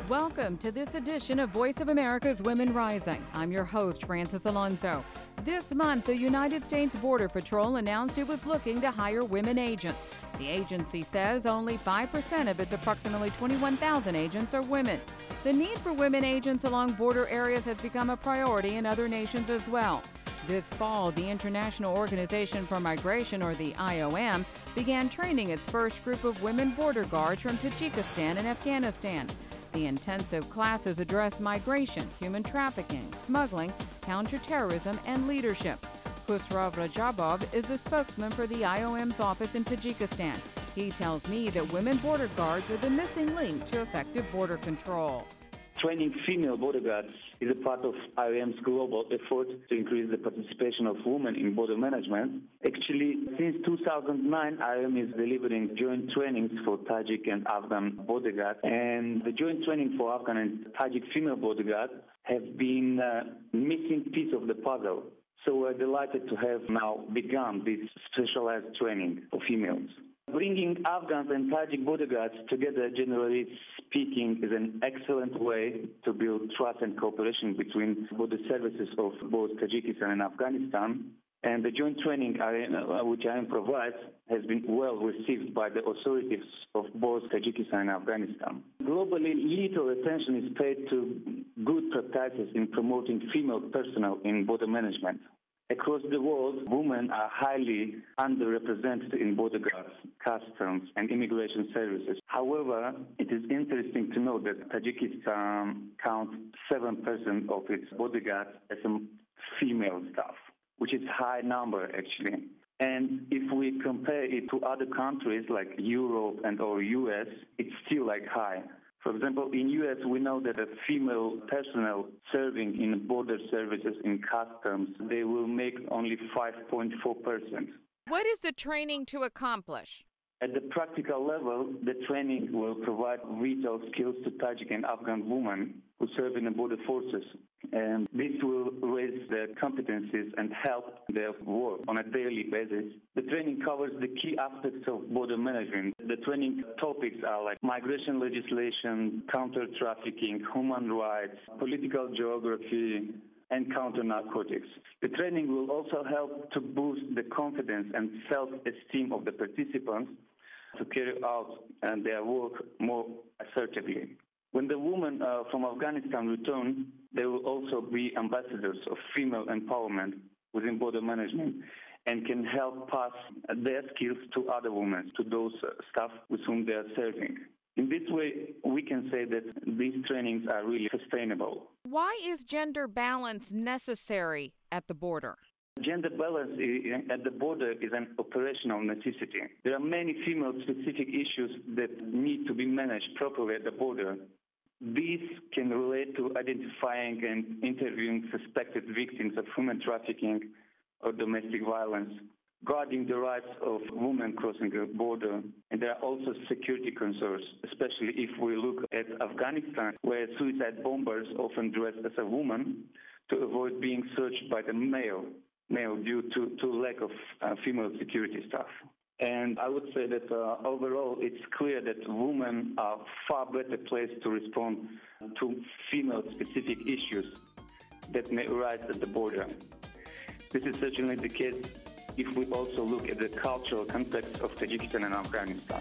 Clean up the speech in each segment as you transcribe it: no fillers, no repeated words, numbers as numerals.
Welcome to this edition of Voice of America's Women Rising. I'm your host, Francis Alonso. This month, the United States Border Patrol announced it was looking to hire women agents. The agency says only 5% of its approximately 21,000 agents are women. The need for women agents along border areas has become a priority in other nations as well. This fall, the International Organization for Migration, or the IOM, began training its first group of women border guards from Tajikistan and Afghanistan. The intensive classes address migration, human trafficking, smuggling, counterterrorism, and leadership. Khusrav Rajabov is the spokesman for the IOM's office in Tajikistan. He tells me that women border guards are the missing link to effective border control. Training female border guards is a part of IOM's global effort to increase the participation of women in border management. Actually, since 2009, IOM is delivering joint trainings for Tajik and Afghan border guards. And the joint training for Afghan and Tajik female border guards have been a missing piece of the puzzle. So we're delighted to have now begun this specialized training for females. Bringing Afghans and Tajik border guards together, generally speaking, is an excellent way to build trust and cooperation between border services of both Tajikistan and Afghanistan. And the joint training which IOM provides has been well received by the authorities of both Tajikistan and Afghanistan. Globally, little attention is paid to good practices in promoting female personnel in border management. Across the world, women are highly underrepresented in border guards, customs, and immigration services. However, it is interesting to note that Tajikistan counts 7% of its border guards as female staff, which is a high number, actually. And if we compare it to other countries like Europe and or US, it's still high. For example, in U.S., we know that a female personnel serving in border services in customs, they will make only 5.4%. What is the training to accomplish? At the practical level, the training will provide vital skills to Tajik and Afghan women who serve in the border forces. And this will raise their competencies and help their work on a daily basis. The training covers the key aspects of border management. The training topics are like migration legislation, counter-trafficking, human rights, political geography, and counter-narcotics. The training will also help to boost the confidence and self-esteem of the participants to carry out their work more assertively. When the women from Afghanistan return, they will also be ambassadors of female empowerment within border management and can help pass their skills to other women, to those staff with whom they are serving. In this way, we can say that these trainings are really sustainable. Why is gender balance necessary at the border? Gender balance at the border is an operational necessity. There are many female-specific issues that need to be managed properly at the border. These can relate to identifying and interviewing suspected victims of human trafficking or domestic violence, guarding the rights of women crossing the border. And there are also security concerns, especially if we look at Afghanistan, where suicide bombers often dress as a woman to avoid being searched by the male due to lack of female security staff. And I would say that overall, it's clear that women are far better placed to respond to female-specific issues that may arise at the border. This is certainly the case if we also look at the cultural context of Tajikistan and Afghanistan.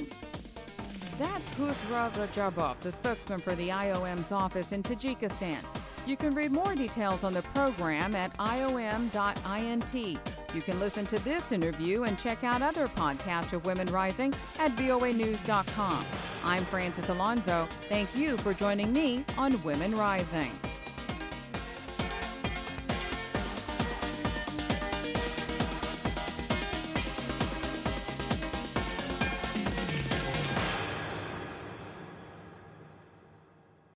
That's Khusrav Rajabov, the spokesman for the IOM's office in Tajikistan. You can read more details on the program at iom.int. You can listen to this interview and check out other podcasts of Women Rising at voanews.com. I'm Francis Alonso. Thank you for joining me on Women Rising.